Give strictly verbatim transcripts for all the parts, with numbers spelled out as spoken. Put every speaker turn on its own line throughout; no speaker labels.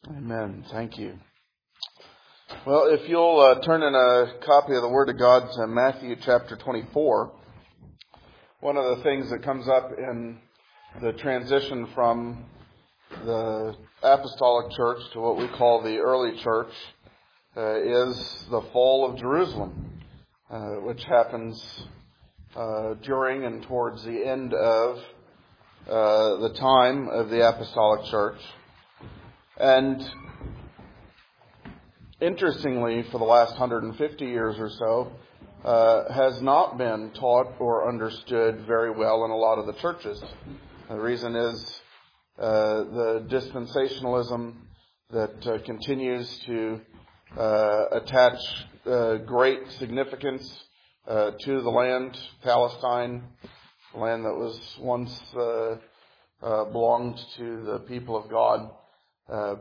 Amen. Thank you. Well, if you'll uh, turn in a copy of the Word of God to Matthew chapter twenty-four, one of the things that comes up in the transition from the apostolic church to what we call the early church uh, is the fall of Jerusalem, uh, which happens uh, during and towards the end of uh, the time of the apostolic church. And interestingly, for the last one hundred fifty years or so, uh, has not been taught or understood very well in a lot of the churches. The reason is uh, the dispensationalism that uh, continues to uh, attach uh, great significance uh, to the land, Palestine, the land that was once uh, uh, belonged to the people of God. Uh,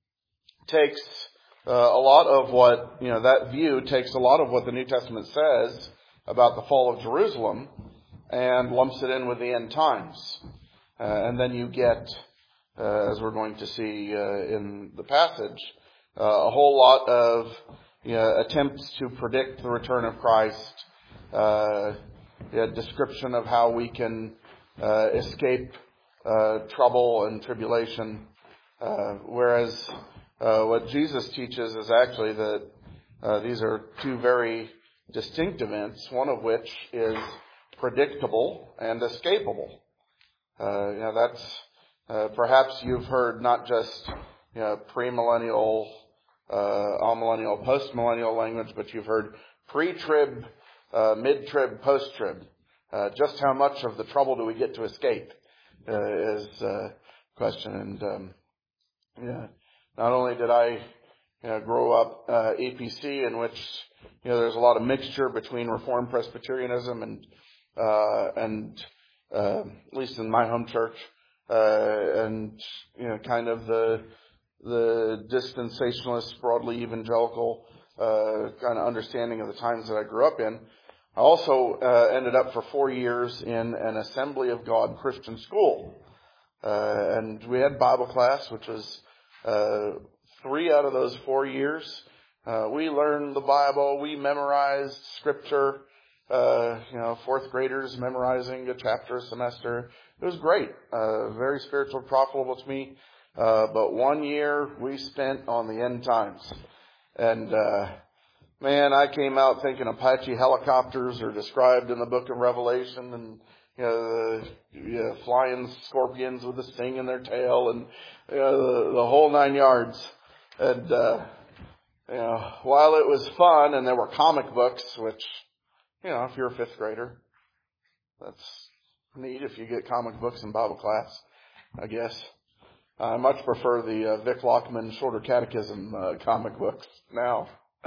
takes uh, a lot of what, you know, that view takes a lot of what the New Testament says about the fall of Jerusalem and lumps it in with the end times. Uh, and then you get, uh, as we're going to see uh, in the passage, uh, a whole lot of you know, attempts to predict the return of Christ, uh, a description of how we can uh, escape uh, trouble and tribulation. Uh, whereas uh, what Jesus teaches is actually that uh, these are two very distinct events, one of which is predictable and escapable. Uh, you know, that's uh, perhaps you've heard not just you know, premillennial, uh, amillennial, postmillennial language, but you've heard pre-trib, uh, mid-trib, post-trib. Uh, just how much of the trouble do we get to escape uh, is the question. And um, Yeah. Not only did I you know, grow up uh, A P C, in which you know there's a lot of mixture between Reformed Presbyterianism and uh, and uh, at least in my home church, uh, and you know kind of the the dispensationalist, broadly evangelical uh, kind of understanding of the times that I grew up in. I also uh, ended up for four years in an Assembly of God Christian school. Uh, and we had Bible class, which was uh, three out of those four years. Uh, we learned the Bible. We memorized Scripture. Uh, you know, fourth graders memorizing a chapter a semester. It was great. Uh, very spiritual, profitable to me. Uh, but one year we spent on the end times. And, uh, man, I came out thinking Apache helicopters are described in the book of Revelation, and You know, the you know, flying scorpions with a sting in their tail, and you know, the, the whole nine yards. And uh, you know, while it was fun, and there were comic books, which you know, if you're a fifth grader, that's neat. If you get comic books in Bible class, I guess. I much prefer the uh, Vic Lockman Shorter Catechism uh, comic books now.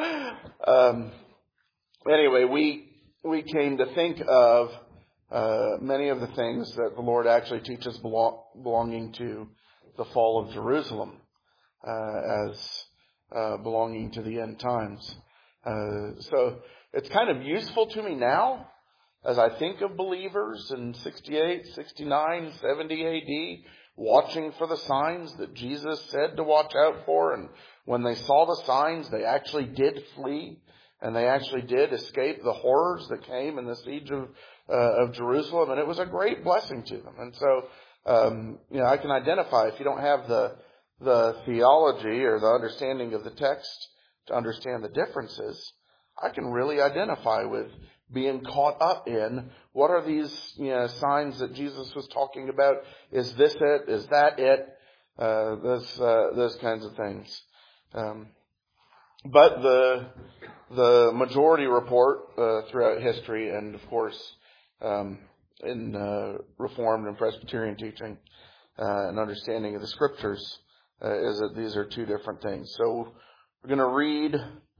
Um, anyway, we we came to think of Uh, many of the things that the Lord actually teaches belong, belonging to the fall of Jerusalem uh, as uh, belonging to the end times. Uh, so it's kind of useful to me now as I think of believers in sixty-eight, sixty-nine, seventy A D watching for the signs that Jesus said to watch out for. And when they saw the signs, they actually did flee. And they actually did escape the horrors that came in the siege of, uh, of Jerusalem. And it was a great blessing to them. And so, um, you know, I can identify, if you don't have the, the theology or the understanding of the text to understand the differences, I can really identify with being caught up in what are these, you know, signs that Jesus was talking about? Is this it? Is that it? Uh, those, uh, those kinds of things. Um, But the the majority report uh, throughout history, and of course um, in uh, Reformed and Presbyterian teaching uh, and understanding of the Scriptures, uh, is that these are two different things. So we're going to read,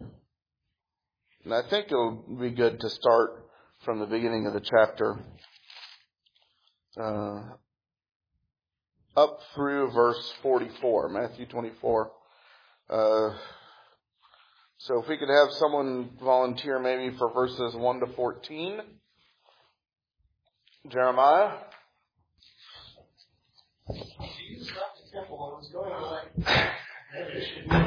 and I think it'll be good to start from the beginning of the chapter uh, up through verse forty-four, Matthew twenty-four. Uh, So if we could have someone volunteer maybe for verses one to fourteen. Jeremiah.
Jesus left the temple and was going away. it should be.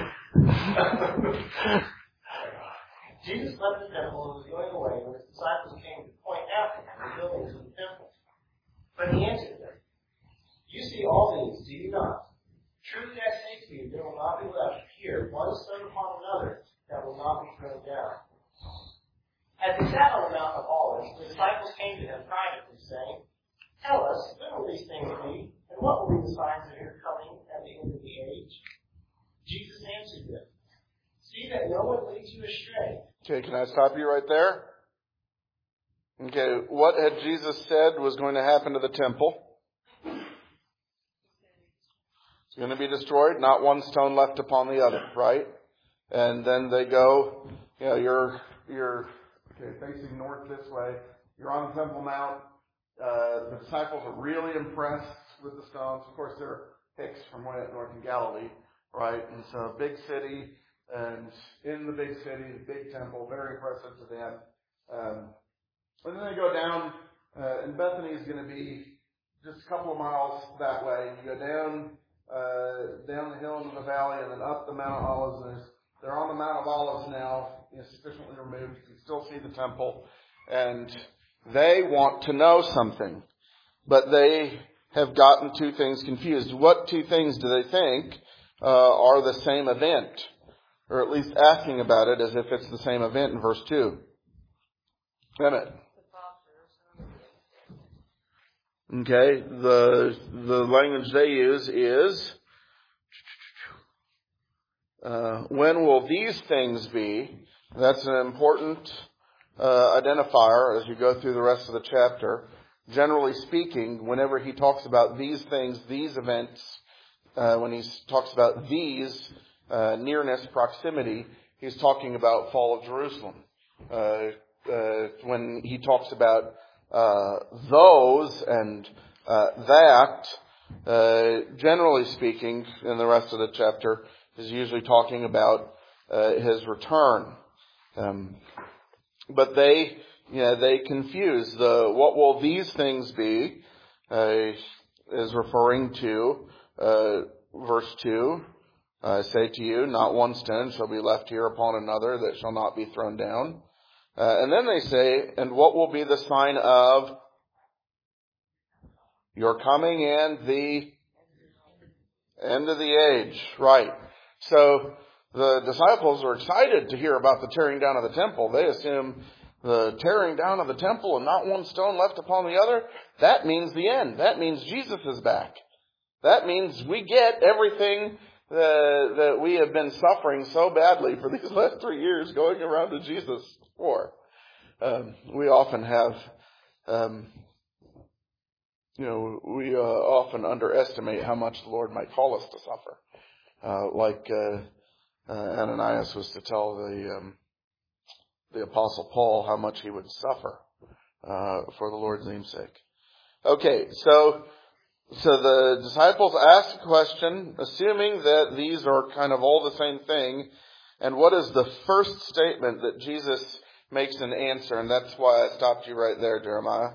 Jesus left the temple and was going away when his disciples came to point out to him the buildings of the temple. But he answered them, "You see all these, do you not? Truly I say to you, there will not be left here one stone upon another that will not be thrown down." As he sat on the Mount of Olives, the disciples came to him privately, saying, "Tell us, when will these things be, and what will be the signs of your coming at the end of the age?" Jesus answered them, "See that no one leads you astray."
Okay, can I stop you right there? Okay, what had Jesus said was going to happen to the temple? It's going to be destroyed, not one stone left upon the other, right? And then they go, you know, you're, you're okay, facing north this way. You're on the Temple Mount. Uh, the disciples are really impressed with the stones. Of course, they're Hicks from way up north in Galilee, right? And so big city, and in the big city, the big temple, very impressive to them. Um, and then they go down, uh, and Bethany is going to be just a couple of miles that way. You go down, uh, down the hill into the valley, and then up the Mount of Olives. And they're on the Mount of Olives now, you know, sufficiently removed. You can still see the temple. And they want to know something, but they have gotten two things confused. What two things do they think uh, are the same event? Or at least asking about it as if it's the same event in verse two. Emmett. Okay, the the language they use is, uh, when will these things be? That's an important uh, identifier as you go through the rest of the chapter. Generally speaking, whenever he talks about these things, these events, uh, when he talks about these, uh, nearness, proximity, he's talking about fall of Jerusalem. Uh, uh, when he talks about uh, those and uh, that, uh, generally speaking, in the rest of the chapter, is usually talking about uh, his return. Um, but they, you know, they confuse the what will these things be uh, is referring to uh, verse two. I say to you, not one stone shall be left here upon another that shall not be thrown down. Uh, and then they say, and what will be the sign of your coming and the end of the age? Right. So the disciples are excited to hear about the tearing down of the temple. They assume the tearing down of the temple and not one stone left upon the other, that means the end. That means Jesus is back. That means we get everything that, that we have been suffering so badly for these last three years going around to Jesus for. Um, we often have, um, you know, we uh, often underestimate how much the Lord might call us to suffer. Uh, like uh, uh, Ananias was to tell the um, the Apostle Paul how much he would suffer uh, for the Lord's name's sake. Okay, so so the disciples ask a question, assuming that these are kind of all the same thing. And what is the first statement that Jesus makes an answer? And that's why I stopped you right there, Jeremiah.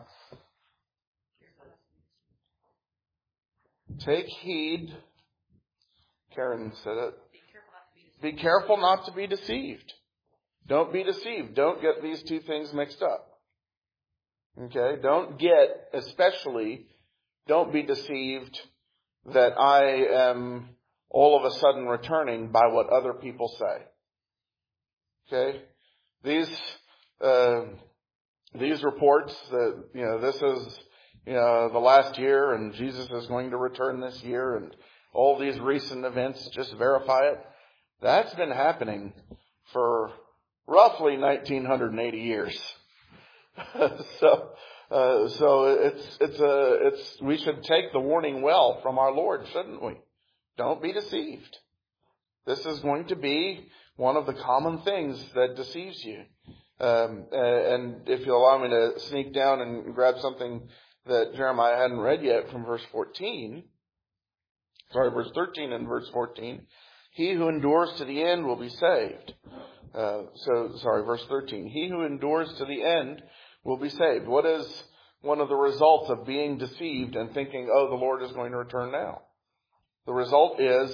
Take heed. Karen said it. Be careful not to be deceived. Don't be deceived. Don't get these two things mixed up. Okay? Don't get, especially, don't be deceived that I am all of a sudden returning by what other people say. Okay? These, uh, these reports that, you know, this is, you know, the last year and Jesus is going to return this year and all these recent events just verify it. That's been happening for roughly nineteen eighty years. so, uh, so it's, it's a, it's, we should take the warning well from our Lord, shouldn't we? Don't be deceived. This is going to be one of the common things that deceives you. Um, and if you'll allow me to sneak down and grab something that Jeremiah hadn't read yet from verse fourteen, sorry, verse thirteen and verse fourteen, he who endures to the end will be saved. Uh, so, sorry, verse thirteen, he who endures to the end will be saved. What is one of the results of being deceived and thinking, oh, the Lord is going to return now? The result is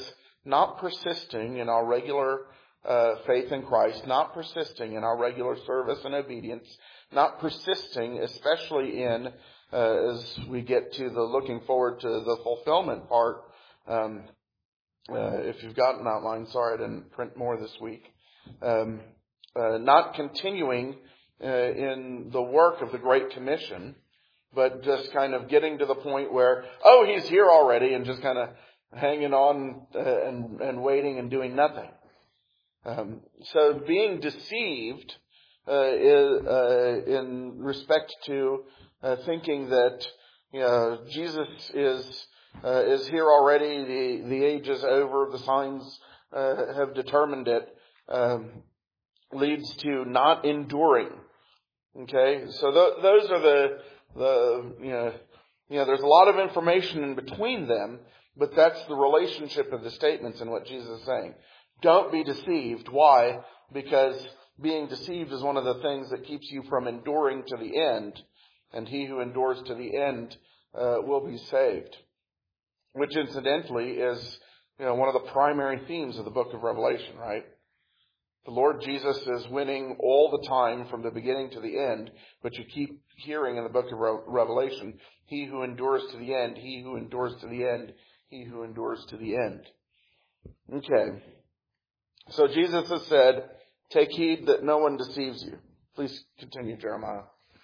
not persisting in our regular uh, faith in Christ, not persisting in our regular service and obedience, not persisting, especially in, uh, as we get to the looking forward to the fulfillment part. Um, uh, if you've got an outline, sorry I didn't print more this week. Um, uh, not continuing uh, in the work of the Great Commission, but just kind of getting to the point where, oh, he's here already, and just kind of hanging on uh, and, and waiting and doing nothing. Um, so being deceived uh, is, uh, in respect to uh, thinking that you know, Jesus is uh, is here already, the, the age is over, the signs uh, have determined it, um, leads to not enduring. Okay, so th- those are the the you know you know there's a lot of information in between them, but that's the relationship of the statements and what Jesus is saying. Don't be deceived. Why? Because being deceived is one of the things that keeps you from enduring to the end, and he who endures to the end uh, will be saved. Which incidentally is you know one of the primary themes of the book of Revelation, right? The Lord Jesus is winning all the time from the beginning to the end, but you keep hearing in the book of Re- Revelation, he who endures to the end, he who endures to the end, he who endures to the end. Okay. So Jesus has said, take heed that no one deceives you. Please continue, Jeremiah.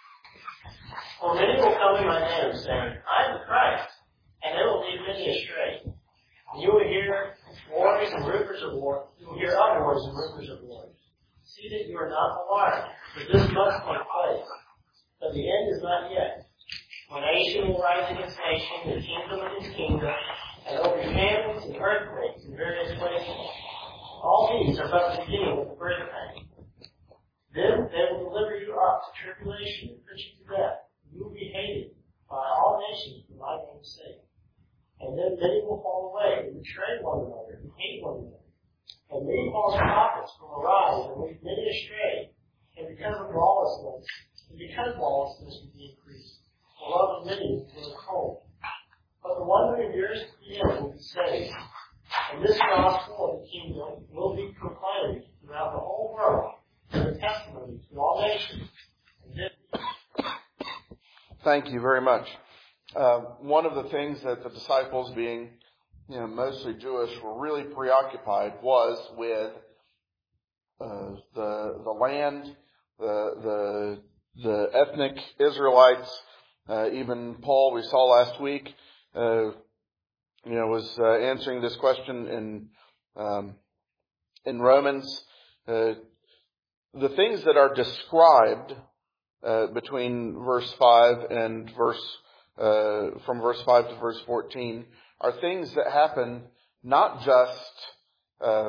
For many will come in my name, saying, I am the Christ, and they will lead many astray. And you will hear wars and rumors of war. You will hear uproars and rumors of wars. See that you are not alarmed, for this must take place. But the end is not yet. When nation will rise against nation, and kingdom against kingdom, and there will be famines and earthquakes in various places. All these are but the beginning of the birth pain. Then they will deliver you up to tribulation and put you to death. You will be hated by all nations for my name's sake. And then many will fall away and betray one another and hate one another. And many false prophets will arise and lead many astray. And because of lawlessness, and because lawlessness will be increased, the love of many will grow cold. But the one who endures to the end will be saved. And this gospel of the kingdom will be proclaimed throughout the whole world as a testimony to all nations.
Thank you very much. Uh, one of the things that the disciples, being you know, mostly Jewish, were really preoccupied was with uh, the the land, the the the ethnic Israelites. Uh, even Paul, we saw last week, uh, you know, was uh, answering this question in um, in Romans. Uh, the things that are described uh, between verse five and verse. Uh, from verse five to verse fourteen are things that happen not just uh,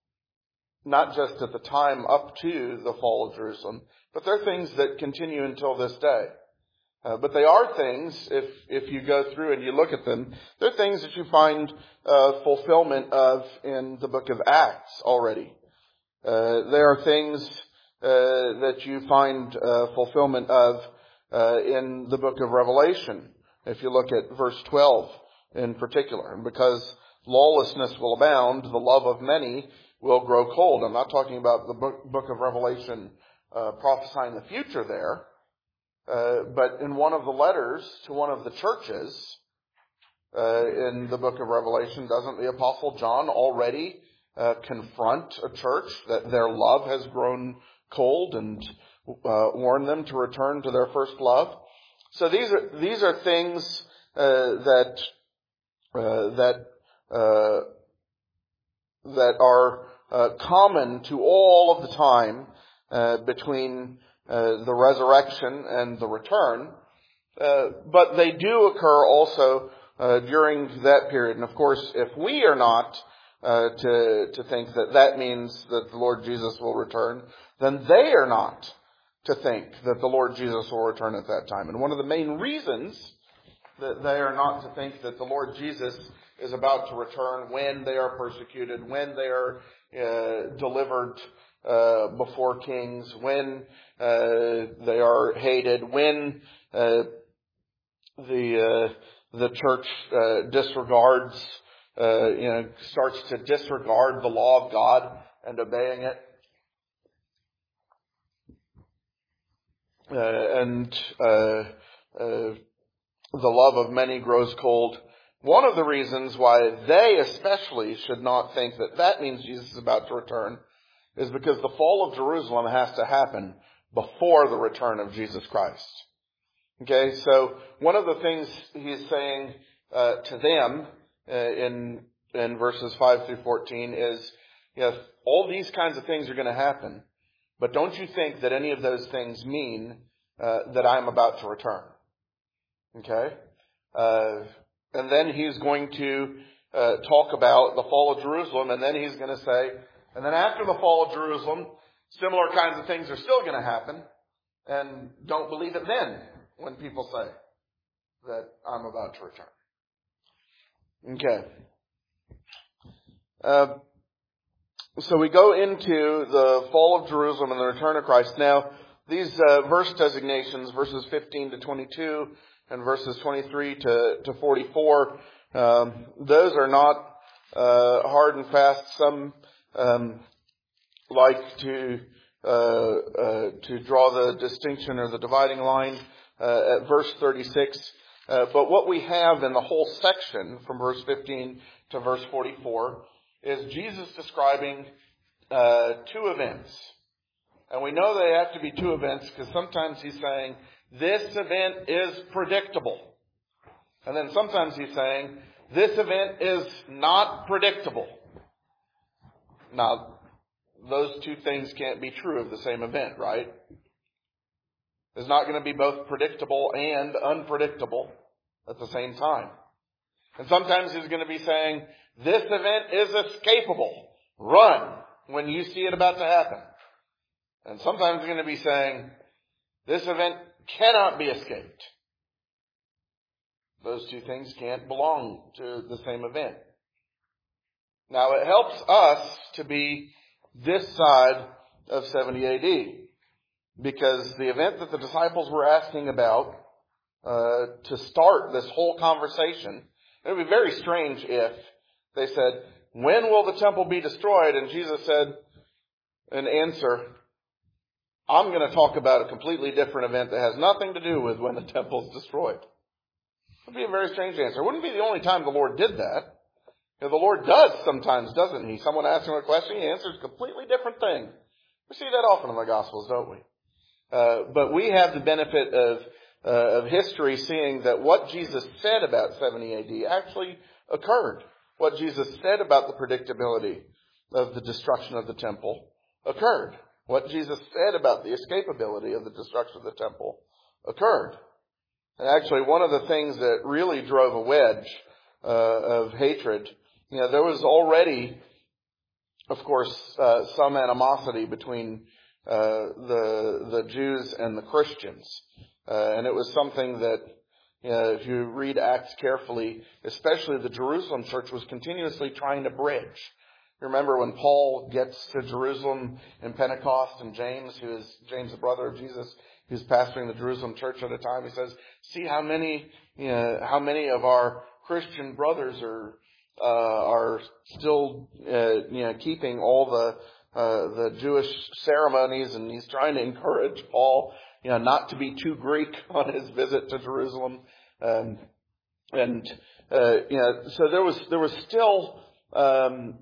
not just at the time up to the fall of Jerusalem, but they're things that continue until this day. Uh, but they are things, if if you go through and you look at them, they're things that you find uh, fulfillment of in the book of Acts already. Uh, they are things uh, that you find uh, fulfillment of Uh, in the book of Revelation, if you look at verse twelve in particular. And because lawlessness will abound, the love of many will grow cold. I'm not talking about the book, book of Revelation uh, prophesying the future there, uh, but in one of the letters to one of the churches uh, in the book of Revelation, doesn't the Apostle John already uh, confront a church that their love has grown cold and Uh, warn them to return to their first love? So these are these are things uh, that uh, that uh, that are uh, common to all of the time uh, between uh, the resurrection and the return, uh, but they do occur also uh, during that period. And of course, if we are not uh, to to think that that means that the Lord Jesus will return, then they are not to think that the Lord Jesus will return at that time. And one of the main reasons that they are not to think that the Lord Jesus is about to return when they are persecuted, when they are uh, delivered uh, before kings, when uh, they are hated, when uh, the uh, the church uh, disregards uh, you know, starts to disregard the law of God and obeying it. Uh, and uh, uh, the love of many grows cold. One of the reasons why they especially should not think that that means Jesus is about to return is because the fall of Jerusalem has to happen before the return of Jesus Christ. Okay, so one of the things he's saying uh, to them uh, in in verses five through fourteen is, yes, all these kinds of things are going to happen, but don't you think that any of those things mean uh, that I'm about to return? Okay, uh, and then he's going to uh, talk about the fall of Jerusalem, and then he's going to say, and then after the fall of Jerusalem, similar kinds of things are still going to happen, and don't believe it then when people say that I'm about to return. Okay. Uh, so we go into the fall of Jerusalem and the return of Christ. Now, these uh, verse designations, verses fifteen to twenty-two and verses twenty-three to, to forty-four, um, those are not uh, hard and fast. Some um, like to uh, uh, to draw the distinction or the dividing line uh, at verse thirty-six. Uh, but what we have in the whole section from verse fifteen to verse forty-four is Jesus describing uh, two events. And we know they have to be two events because sometimes he's saying, this event is predictable. And then sometimes he's saying, this event is not predictable. Now, those two things can't be true of the same event, right? It's not going to be both predictable and unpredictable at the same time. And sometimes he's going to be saying, this event is escapable. Run when you see it about to happen. And sometimes he's going to be saying, this event cannot be escaped. Those two things can't belong to the same event. Now, it helps us to be this side of seventy A D, because the event that the disciples were asking about uh, to start this whole conversation, it would be very strange if they said, when will the temple be destroyed? And Jesus said, in answer, I'm going to talk about a completely different event that has nothing to do with when the temple is destroyed. It would be a very strange answer. It wouldn't be the only time the Lord did that. You know, the Lord does sometimes, doesn't he? Someone asks him a question, he answers a completely different thing. We see that often in the Gospels, don't we? Uh, but we have the benefit of uh, of history seeing that what Jesus said about seventy A D actually occurred. What Jesus said about the predictability of the destruction of the temple occurred. What Jesus said about the escapability of the destruction of the temple occurred. And actually, one of the things that really drove a wedge uh, of hatred, you know, there was already, of course, uh, some animosity between uh, the the Jews and the Christians, uh, and it was something that, you know, if you read Acts carefully, especially the Jerusalem church was continuously trying to bridge. Remember when Paul gets to Jerusalem in Pentecost, and James, who is James, the brother of Jesus, who's pastoring the Jerusalem church at a time, he says, "See how many, you know, how many of our Christian brothers are uh, are still, uh, you know, keeping all the uh, the Jewish ceremonies," and he's trying to encourage Paul, you know, not to be too Greek on his visit to Jerusalem, um, and uh, you know, so there was there was still. Um,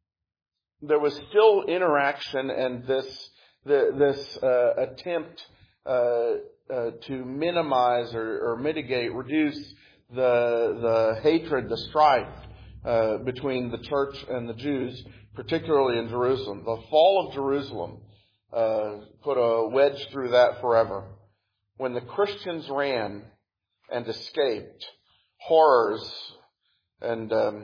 There was still interaction and this the, this uh, attempt uh, uh, to minimize or, or mitigate, reduce the the hatred, the strife uh, between the church and the Jews, particularly in Jerusalem. The fall of Jerusalem uh, put a wedge through that forever. When the Christians ran and escaped, horrors and um,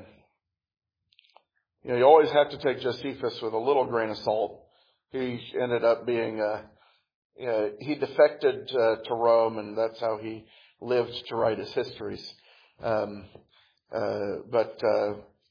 You know, you always have to take Josephus with a little grain of salt. He ended up being, uh, you know, he defected uh, to Rome, and that's how he lived to write his histories. Um, uh, but, uh,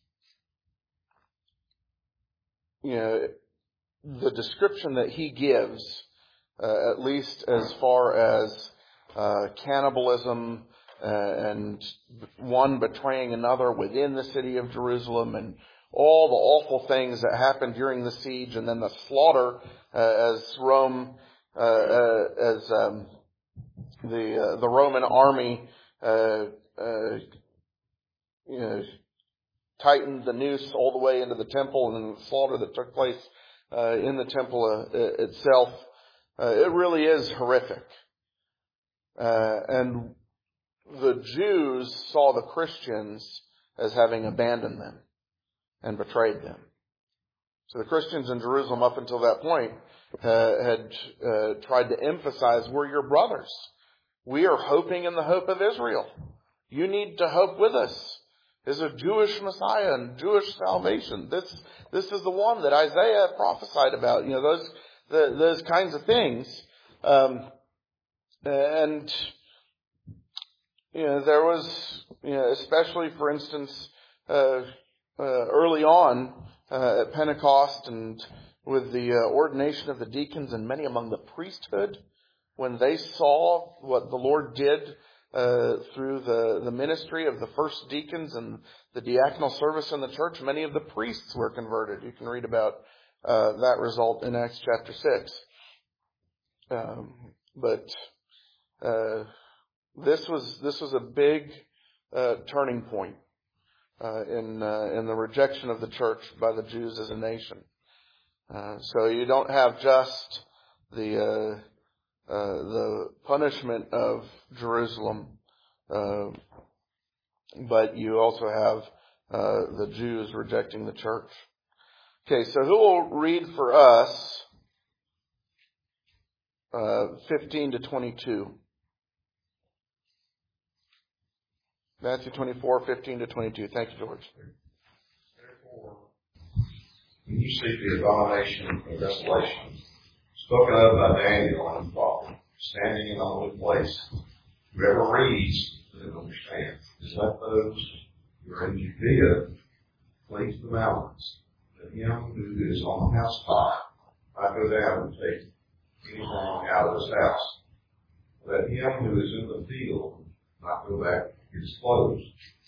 you know, the description that he gives, uh, at least as far as uh, cannibalism uh, and one betraying another within the city of Jerusalem, and all the awful things that happened during the siege, and then the slaughter uh, as Rome, uh, uh, as um, the uh, the Roman army, uh, uh, you know, tightened the noose all the way into the temple, and then the slaughter that took place uh, in the temple uh, itself. Uh, it really is horrific. Uh, and the Jews saw the Christians as having abandoned them and betrayed them. So the Christians in Jerusalem up until that point uh, had uh, tried to emphasize, we're your brothers. We are hoping in the hope of Israel. You need to hope with us. There's a Jewish Messiah and Jewish salvation. This this is the one that Isaiah prophesied about. You know, those the, those kinds of things. Um, and you know, there was, you know, especially for instance, uh, uh, early on uh, at Pentecost and with the uh, ordination of the deacons and many among the priesthood, when they saw what the Lord did Uh, through the, the ministry of the first deacons and the diaconal service in the church, many of the priests were converted. You can read about uh, that result in Acts chapter six. Um, but uh, this was this was a big uh, turning point uh, in uh, in the rejection of the church by the Jews as a nation. Uh, so you don't have just the uh, Uh, the punishment of Jerusalem, uh, but you also have uh, the Jews rejecting the church. Okay, so who will read for us uh, fifteen to twenty-two? Matthew twenty-four, fifteen to twenty-two. Thank you, George.
Therefore, when you see the abomination of desolation, spoken of by Daniel and the prophet, standing in the holy place, whoever reads, let him understand. Is let those who are in Judea flee to the mountains, that him who is on the housetop might go down and take anything out of his house. Let him who is in the field not go back to his clothes.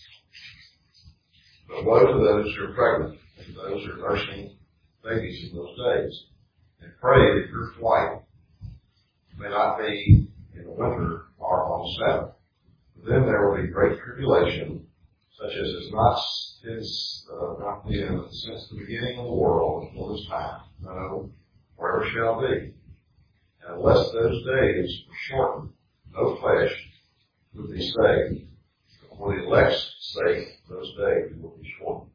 But woe to those who are pregnant and those who are nursing babies in those days. And pray that your flight may not be in the winter or on the Sabbath. Then there will be great tribulation, such as has not since uh, not been since the beginning of the world until this time, no, or ever shall be. And unless those days were shortened, no flesh would be saved. But for the elect's sake, those days will be shortened.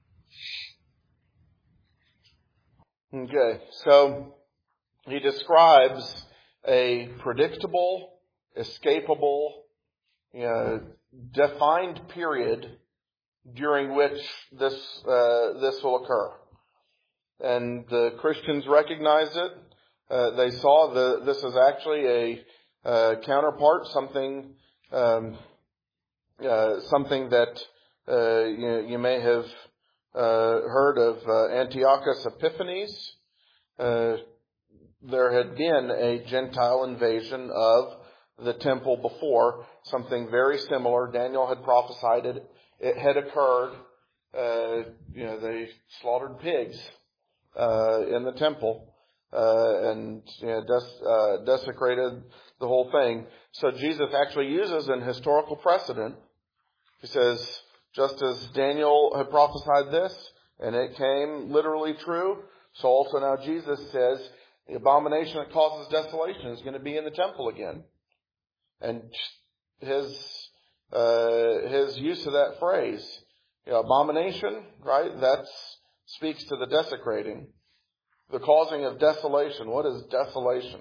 Okay, so he describes a predictable, escapable, you know, defined period during which this uh, this will occur, and the Christians recognized it. Uh, they saw the this is actually a uh, counterpart, something um, uh, something that uh, you, you may have Uh, heard of uh, Antiochus Epiphanes. Uh, there had been a Gentile invasion of the temple before, something very similar. Daniel had prophesied it. It had occurred. Uh, you know, they slaughtered pigs uh, in the temple uh, and you know, des- uh, desecrated the whole thing. So Jesus actually uses an historical precedent. He says, just as Daniel had prophesied this, and it came literally true, so also now Jesus says the abomination that causes desolation is going to be in the temple again. And his uh, his use of that phrase, you know, abomination, right? That speaks to the desecrating, the causing of desolation. What is desolation?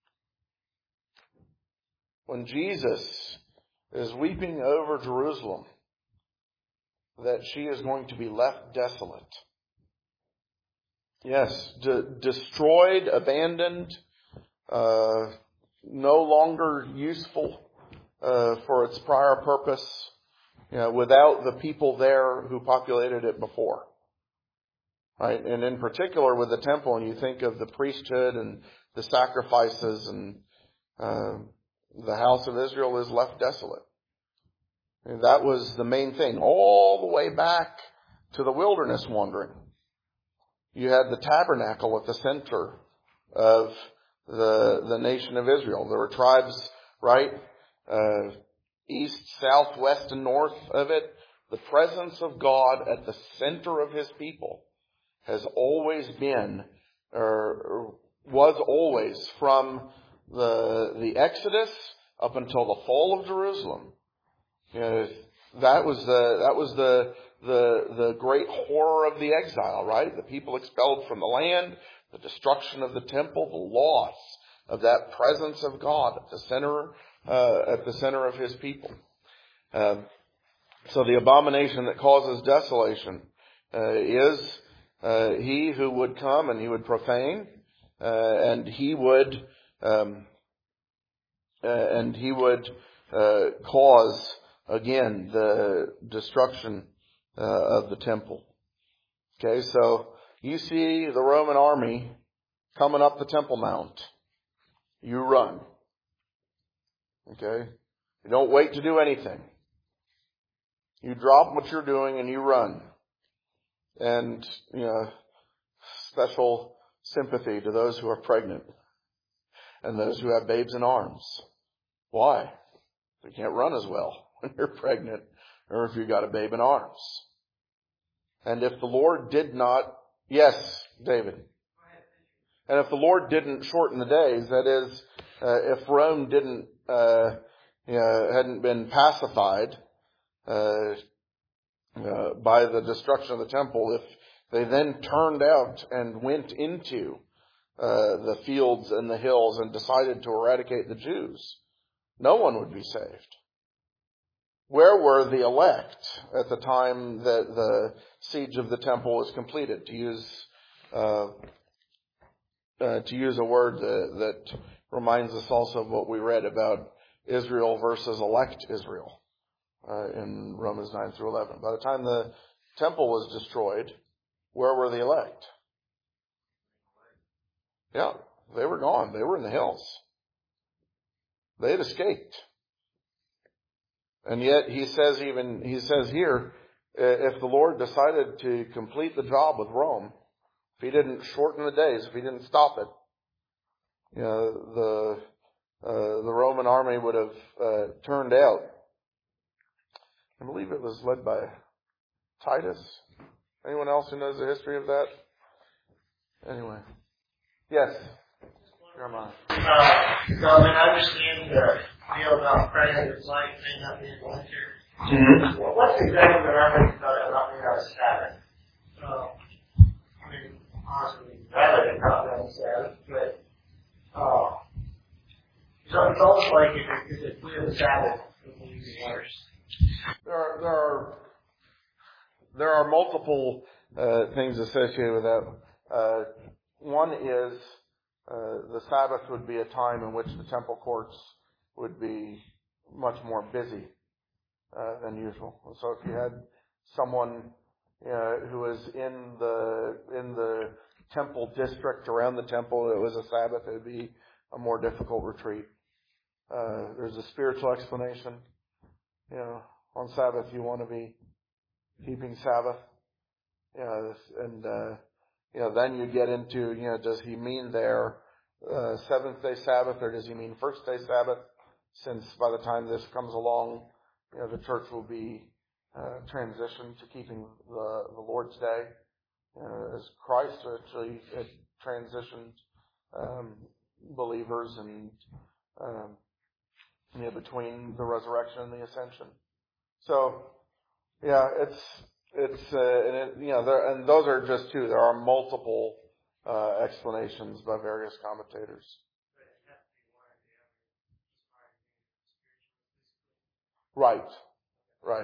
When Jesus is weeping over Jerusalem, that she is going to be left desolate. Yes, de- destroyed, abandoned, uh, no longer useful uh, for its prior purpose, you know, without the people there who populated it before. Right? And in particular with the temple, and you think of the priesthood and the sacrifices, and uh, the house of Israel is left desolate. And that was the main thing, all the way back to the wilderness wandering. You had the tabernacle at the center of the the nation of Israel. There were tribes, right, uh, east, south, west, and north of it. The presence of God at the center of His people has always been, or was always, from the the Exodus up until the fall of Jerusalem. You know, that was the that was the the the great horror of the exile, right? The people expelled from the land, the destruction of the temple, the loss of that presence of God at the center uh, at the center of His people. Um, so the abomination that causes desolation uh, is uh, he who would come and he would profane, uh, and he would um, uh, and he would uh, cause again the destruction uh, of the temple. Okay, so you see the Roman army coming up the Temple Mount. You run. Okay? You don't wait to do anything. You drop what you're doing and you run. And, you know, special sympathy to those who are pregnant and those who have babes in arms. Why? You can't run as well when you're pregnant or if you've got a babe in arms. And if the Lord did not, yes, David. And if the Lord didn't shorten the days, that is, uh, if Rome didn't, uh, you know, hadn't been pacified uh, uh, by the destruction of the temple, if they then turned out and went into uh, the fields and the hills and decided to eradicate the Jews, no one would be saved. Where were the elect at the time that the siege of the temple was completed? To use uh, uh, to use a word that, that reminds us also of what we read about Israel versus elect Israel uh, in Romans nine through eleven. By the time the temple was destroyed, where were the elect? Yeah, they were gone. They were in the hills. They had escaped. And yet he says even, he says here, if the Lord decided to complete the job with Rome, if He didn't shorten the days, if He didn't stop it, you know, the, uh, the Roman army would have, uh, turned out. I believe it was led by Titus. Anyone else who knows the history of that? Anyway. Yes. Jeremiah.
Uh, so I mean, I understand the deal about praying His life may not be in winter. Mm-hmm. Well, what's exactly what I'm thinking about it not being on Sabbath? Uh, I mean, honestly, rather than not being on Sabbath, but uh, so it's almost like if, if it's clear the Sabbath, it will be worse.
There are there are there are multiple uh, things associated with that. Uh, one is uh, the Sabbath would be a time in which the temple courts would be much more busy uh, than usual. So if you had someone uh, who was in the in the temple district around the temple, it was a Sabbath, it would be a more difficult retreat. Uh, there's a spiritual explanation. You know, on Sabbath you want to be keeping Sabbath. You know, and uh, you know, then you get into, you know, does he mean there uh, seventh day Sabbath or does he mean first day Sabbath? Since by the time this comes along, you know, the church will be uh, transitioned to keeping the, the Lord's Day, uh, as Christ actually had transitioned um, believers and um, you know, between the resurrection and the ascension. So, yeah, it's it's uh, and it, you know, there, and those are just two. There are multiple uh, explanations by various commentators. Right, right.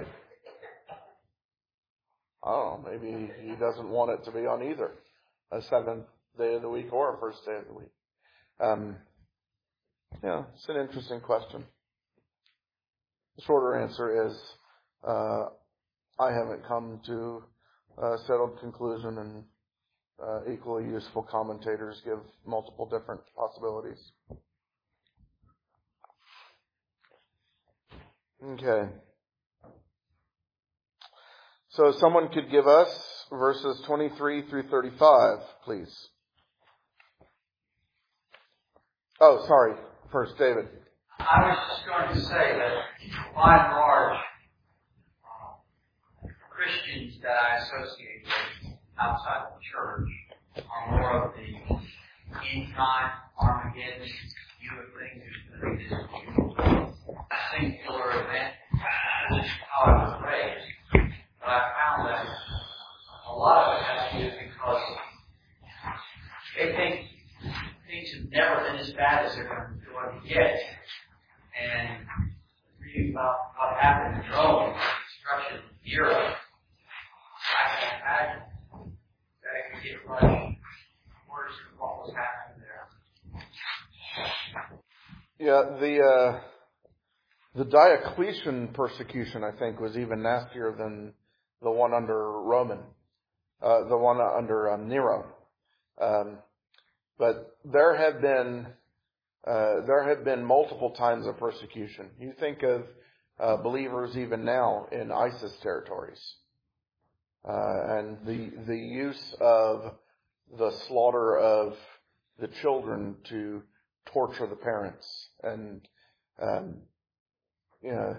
I don't know, maybe he doesn't want it to be on either a seventh day of the week or a first day of the week. Um, yeah, it's an interesting question. The shorter answer is, uh, I haven't come to a settled conclusion, and uh, equally useful commentators give multiple different possibilities. Okay. So someone could give us verses twenty-three through thirty-five, please. Oh, sorry. First, David.
I was just going to say that by and large, uh, Christians that I associate with outside the church are more of the end-time Armageddon view of things. There's going to be this singular event. This is how I was raised. But I found that a lot of it has to do because they think things have never been as bad as they're going to get. And reading about what happened in Rome, the destruction of Europe, I can imagine that it could get much worse than what was happening there.
Yeah, the uh, the Diocletian persecution, I think, was even nastier than the one under Roman, uh, the one under um, Nero. Um, but there have been uh, there have been multiple times of persecution. You think of uh, believers even now in ISIS territories, uh, and the the use of the slaughter of the children to torture the parents, and um, you know,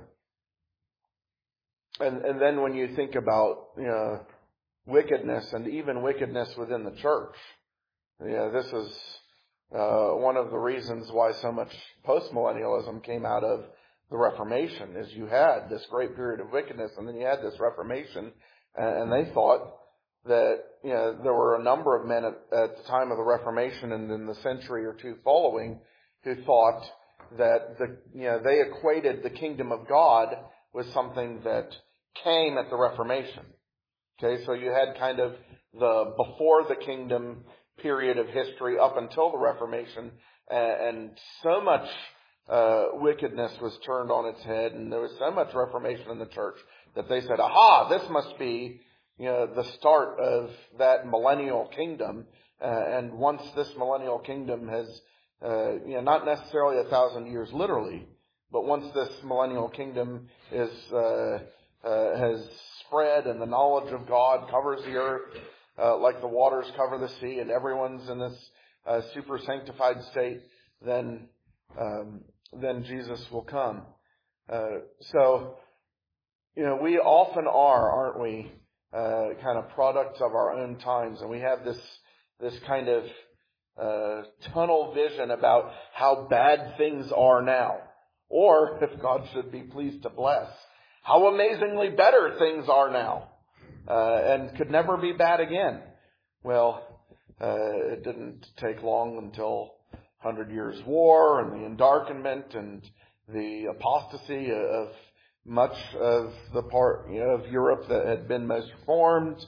and and then when you think about you know wickedness and even wickedness within the church, you know, this is uh, one of the reasons why so much postmillennialism came out of the Reformation. Is you had this great period of wickedness, and then you had this Reformation, and, and they thought that you know there were a number of men at, at the time of the Reformation and in the century or two following who thought that the you know they equated the kingdom of God with something that came at the Reformation. Okay, so you had kind of the before the kingdom period of history up until the Reformation, and so much uh, wickedness was turned on its head, and there was so much Reformation in the church that they said, "Aha, this must be you know the start of that millennial kingdom." Uh, and once this millennial kingdom has Uh, you know, not necessarily a thousand years literally, but once this millennial kingdom is uh, uh, has spread and the knowledge of God covers the earth uh, like the waters cover the sea, and everyone's in this uh, super sanctified state, then um, then Jesus will come. Uh, so, you know, we often are, aren't we, uh, kind of products of our own times, and we have this this kind of Uh, tunnel vision about how bad things are now. Or, if God should be pleased to bless, how amazingly better things are now. Uh, and could never be bad again. Well, uh, it didn't take long until Hundred Years' War and the Endarkenment and the apostasy of much of the part you know, of Europe that had been most reformed.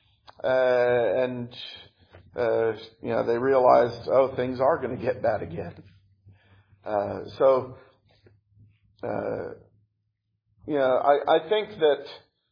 Uh, and Uh, you know, they realized, oh, things are going to get bad again. Uh, so, uh, you know, I, I think that,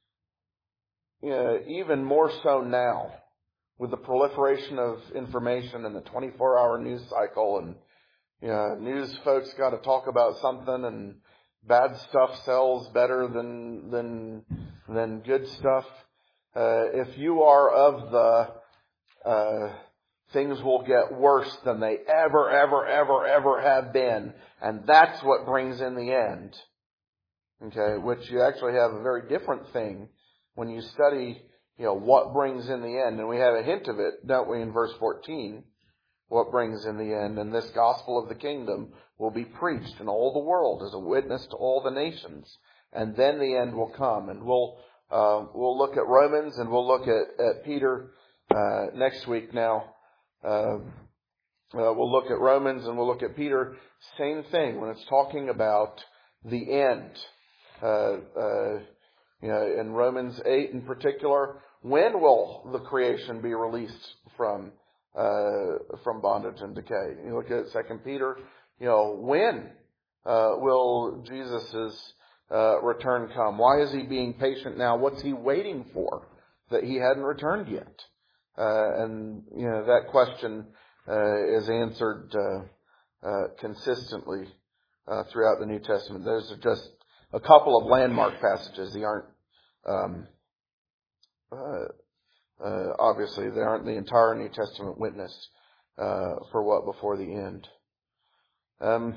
you know, even more so now, with the proliferation of information and the twenty-four hour news cycle, and, you know, news folks got to talk about something, and bad stuff sells better than, than, than good stuff. Uh, if you are of the, Uh, things will get worse than they ever, ever, ever, ever have been. And that's what brings in the end. Okay, which you actually have a very different thing when you study, you know, what brings in the end. And we have a hint of it, don't we, in verse fourteen, what brings in the end. And this gospel of the kingdom will be preached in all the world as a witness to all the nations. And then the end will come. And we'll, uh, we'll look at Romans, and we'll look at, at Peter Uh, next week now. Uh, uh, we'll look at Romans and we'll look at Peter. Same thing when it's talking about the end. Uh, uh, you know, in Romans eight in particular, when will the creation be released from uh, from bondage and decay? You look at Second Peter. You know, when uh, will Jesus' uh, return come? Why is he being patient now? What's he waiting for that he hadn't returned yet? Uh, and, you know, that question uh, is answered uh, uh, consistently uh, throughout the New Testament. Those are just a couple of landmark passages. They aren't um, uh, uh, obviously they aren't the entire New Testament witness uh, for what before the end. Um,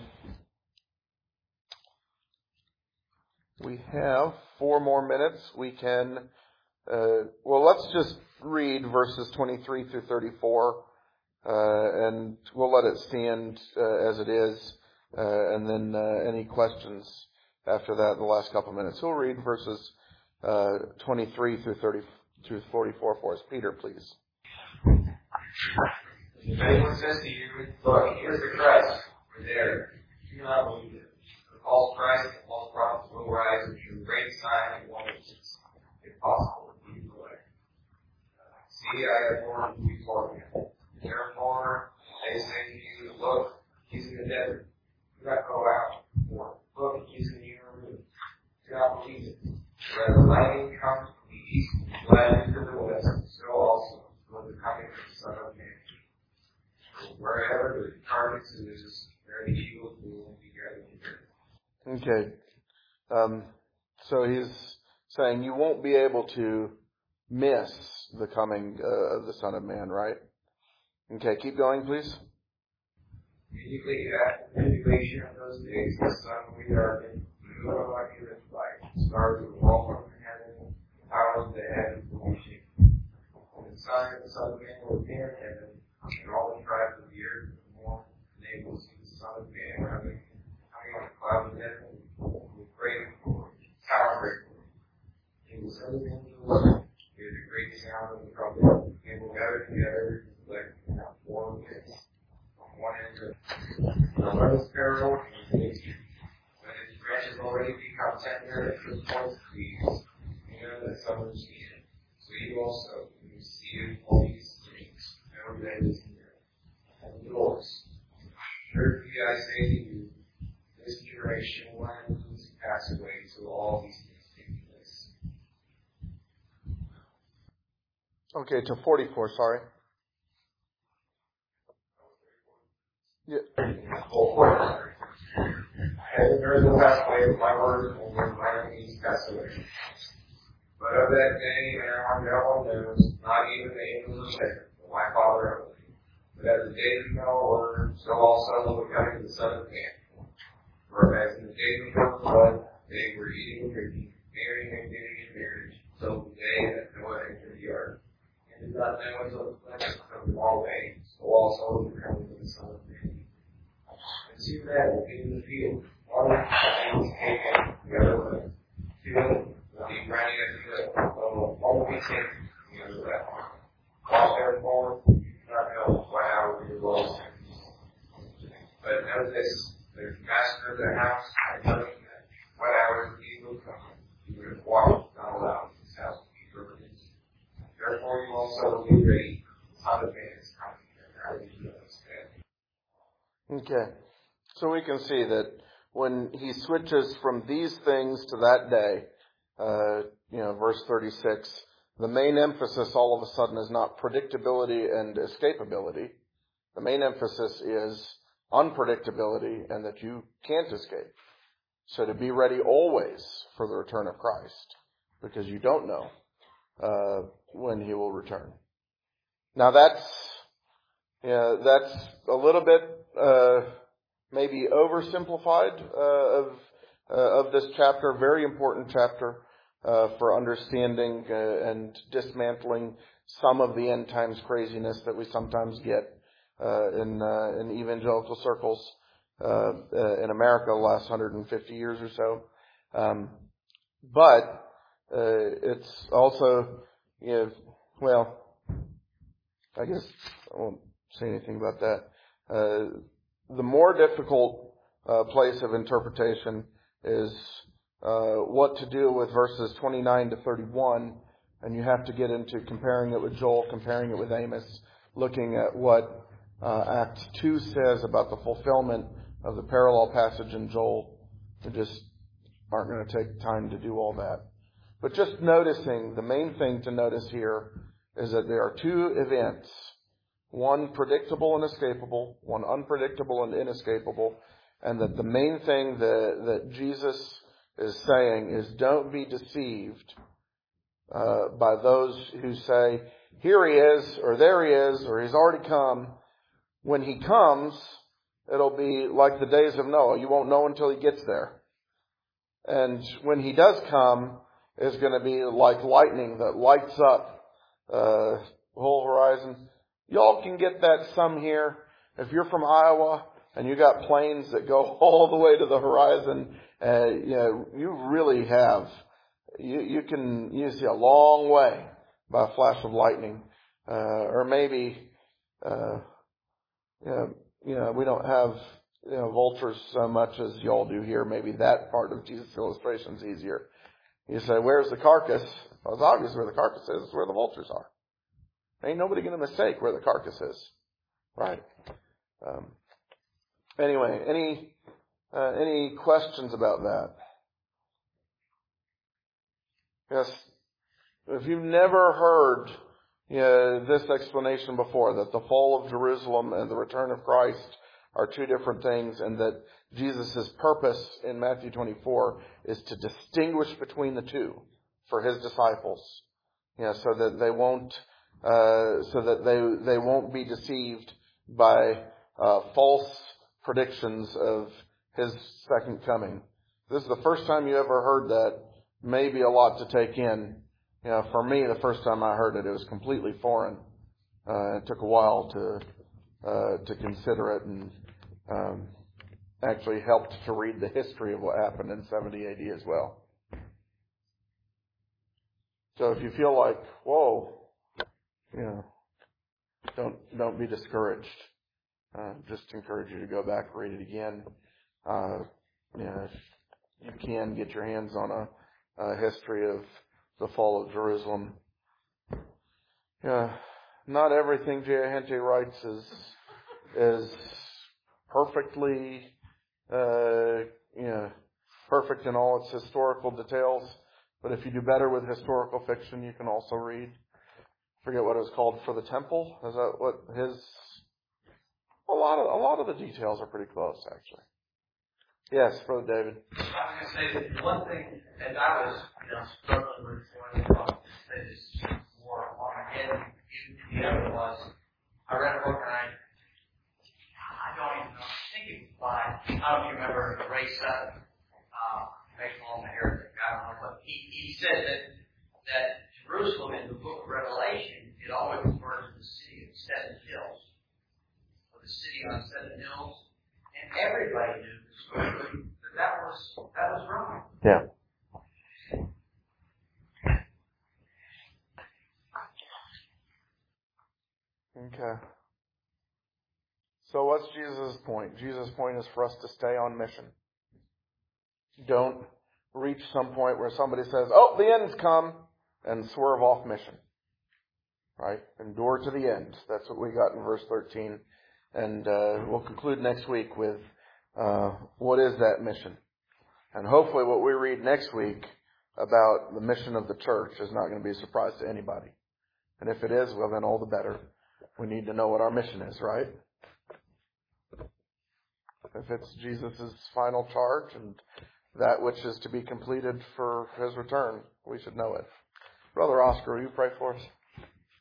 we have four more minutes. We can, uh, well, let's just read verses twenty-three through thirty-four, uh, and we'll let it stand uh, as it is, uh, and then uh, any questions after that in the last couple of minutes. We'll read verses uh, twenty-three through thirty through forty-four for us. Peter, please.
If anyone says to you, look, here's the Christ, we're there, do not believe it. The false Christ and false prophets will rise and show great signs and wonders, if possible, lead the way. See, I have warned you beforehand. Therefore, they say to you, look, he's in the desert. Do not go out. Or, look, he's in the inner room. Do not believe it. For as the lightning comes from the east and flashes to the west, so also will the coming of the Son of Man. For wherever the carcass is, there the eagles will be gathered together.
Okay. Um, so he's saying you won't be able to miss the coming uh, of the Son of Man, right? Okay, keep going, please.
Immediately after the indignation of those days, the sun will be darkened, the moon will not give its light, the stars will fall from heaven, the powers of the heavens will be shaken. And the sign of the Son of Man will appear in heaven, and all the tribes of the earth will mourn, and they will see the Son of Man coming, coming on the clouds of heaven, with great glory, towering glory. He will send his angels, hear the great sound of the trumpet, and will gather together his elect in four winds. One end of the lettuce parable is nature. When its branches already become tender and fruit points trees, you know that summer is near. So you also, when you see all these things, know that it is near. And yours. Surely I say to you, this generation will not pass away till all these things take place.
Okay, to forty-four, sorry. Yeah.
Whole point. Heaven and earth will pass away, but my words will never these pass away. But of that day, everyone no one knows, not even the angels of heaven, but my Father only. But as the days of Noah were, so also will the coming of the Son of Man. For as in the days of the flood, they were eating and drinking, marrying and giving in marriage, till the day that Noah entered the ark. And did not know until the flood had come them all away, so also will the coming of the Son of Man. And see that will be in the field. One will be taken, the other way. Two will be running at the other. One will be taken, the other way. While therefore, you do not know what hour your Lord sends. But know this, the master of the house, I tell you that what hour he will come, he would have watched, not allowed his house to be broken. Therefore, you also will be ready. The Son of Man is coming, and how do you know this day?
Okay. So we can see that when he switches from these things to that day, uh, you know, verse thirty-six, the main emphasis all of a sudden is not predictability and escapability. The main emphasis is unpredictability and that you can't escape. So to be ready always for the return of Christ, because you don't know uh, when he will return. Now that's, yeah, that's a little bit uh, maybe oversimplified uh, of uh, of this chapter. Very important chapter uh, for understanding uh, and dismantling some of the end times craziness that we sometimes get uh, in uh, in evangelical circles uh, uh, in America the last one hundred fifty years or so. Um, but uh, it's also, you know, well, I guess I won't say anything about that. Uh, the more difficult uh, place of interpretation is uh, what to do with verses twenty-nine to thirty-one, and you have to get into comparing it with Joel, comparing it with Amos, looking at what uh, Acts two says about the fulfillment of the parallel passage in Joel. We just aren't going to take time to do all that. But just noticing, the main thing to notice here is that there are two events. One predictable and escapable, one unpredictable and inescapable, and that the main thing that, that Jesus is saying is don't be deceived uh, by those who say, here he is, or there he is, or he's already come. When he comes, it'll be like the days of Noah. You won't know until he gets there. And when he does come, it's going to be like lightning that lights up uh, the whole horizon. Y'all can get that some here. If you're from Iowa and you got planes that go all the way to the horizon, uh, you know, you really have, you, you can you see a long way by a flash of lightning. Uh, or maybe, uh, you know, you know, we don't have, you know, vultures so much as y'all do here. Maybe that part of Jesus' illustration is easier. You say, where's the carcass? Well, it's obvious where the carcass is. It's where the vultures are. Ain't nobody going to mistake where the carcass is. Right. Um, anyway, any uh, any questions about that? Yes. If you've never heard you know, this explanation before, that the fall of Jerusalem and the return of Christ are two different things, and that Jesus' purpose in Matthew twenty-four is to distinguish between the two for his disciples, you know, so that they won't, uh, so that they they won't be deceived by uh, false predictions of his second coming. This is the first time you ever heard that. Maybe a lot to take in. You know, for me, the first time I heard it, it was completely foreign. Uh, it took a while to uh, to consider it, and um, actually helped to read the history of what happened in seventy A D as well. So if you feel like, whoa, you know, don't don't be discouraged. Uh, just encourage you to go back and read it again. Uh, you know, if you can get your hands on a, a history of the fall of Jerusalem. Yeah, not everything J A. Hente writes is is perfectly, uh, you know, perfect in all its historical details. But if you do better with historical fiction, you can also read. I forget what it was called, For the Temple. Is that what his? A lot of a lot of the details are pretty close, actually. Yes, Brother David.
I was going to say that the one thing as I was, you know, struggling with when I thought this war Armageddon, the other was I read a book and I I don't even know. I think it was by I don't know if you remember Ray Sutton, um, Baseball and the Heretic. I don't know, but he he said that that Jerusalem in the Book of Revelation it always refers to the city of seven hills, or the city on seven hills, and everybody knew that that was that was wrong.
Yeah. Okay. So what's Jesus' point? Jesus' point is for us to stay on mission. Don't reach some point where somebody says, oh, the end's come, and swerve off mission. Right? Endure to the end. That's what we got in verse thirteen. And uh, we'll conclude next week with uh, what is that mission. And hopefully what we read next week about the mission of the church is not going to be a surprise to anybody. And if it is, well then all the better. We need to know what our mission is, right? If it's Jesus' final charge and that which is to be completed for his return, we should know it. Brother Oscar, will you pray for us?